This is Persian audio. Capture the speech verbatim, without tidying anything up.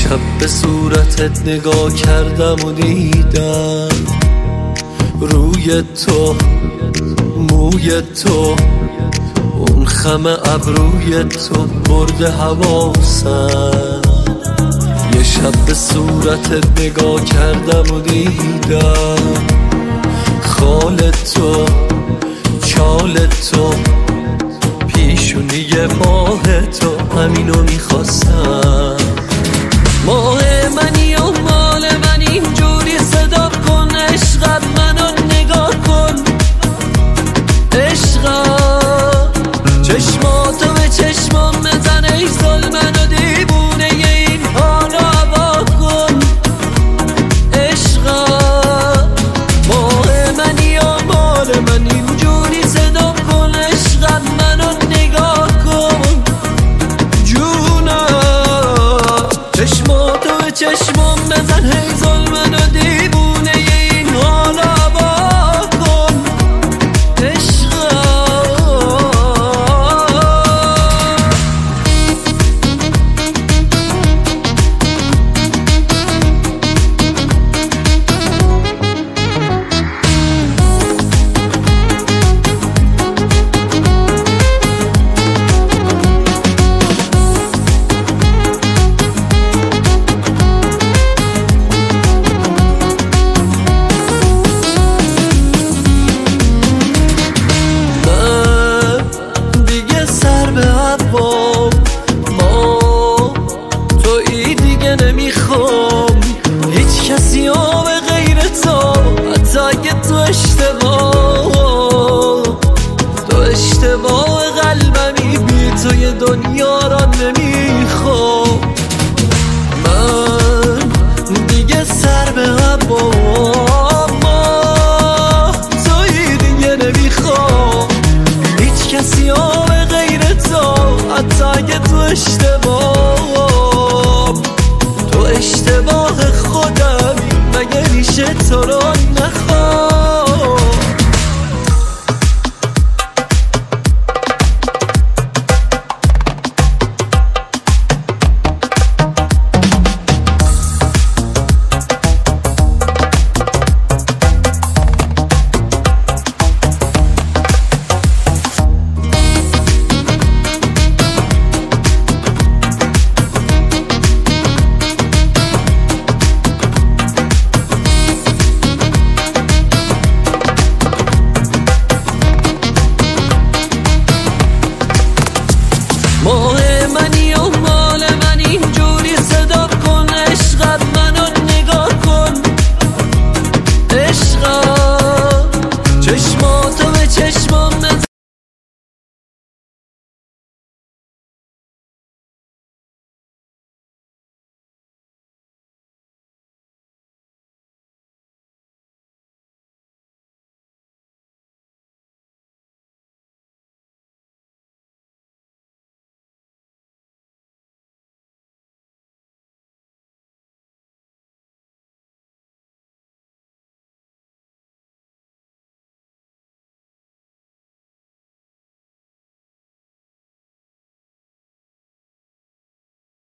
شب به صورتت نگاه کردم و دیدم روی تو، موی تو، اون خم ابروی تو برده حواسم. یه شب به صورتت نگاه کردم و دیدم خال تو، چال تو، پیشونی ماه تو، همینو میخواستم. ماه منی و مال من اینجوری صدا کن، عشقم منو نگاه کن، عشقم چشماتو به چشمام بزن، ای ظلمن و دیوونه این حالو هوا کن، عشقم ماه منی و مال من اینجوری صدا کن، عشقم منو نگاه کن، جونم چشماتو به چشمام بزن، ای ظلمن و دیوونه این حالو هوا کن، عشقم. ما تویی دیگه نمیخوام هیچ کسی ها به غیر تو، حتی اگه تو اشتباه تو اشتباه قلبمی، بی تو یه دنیا را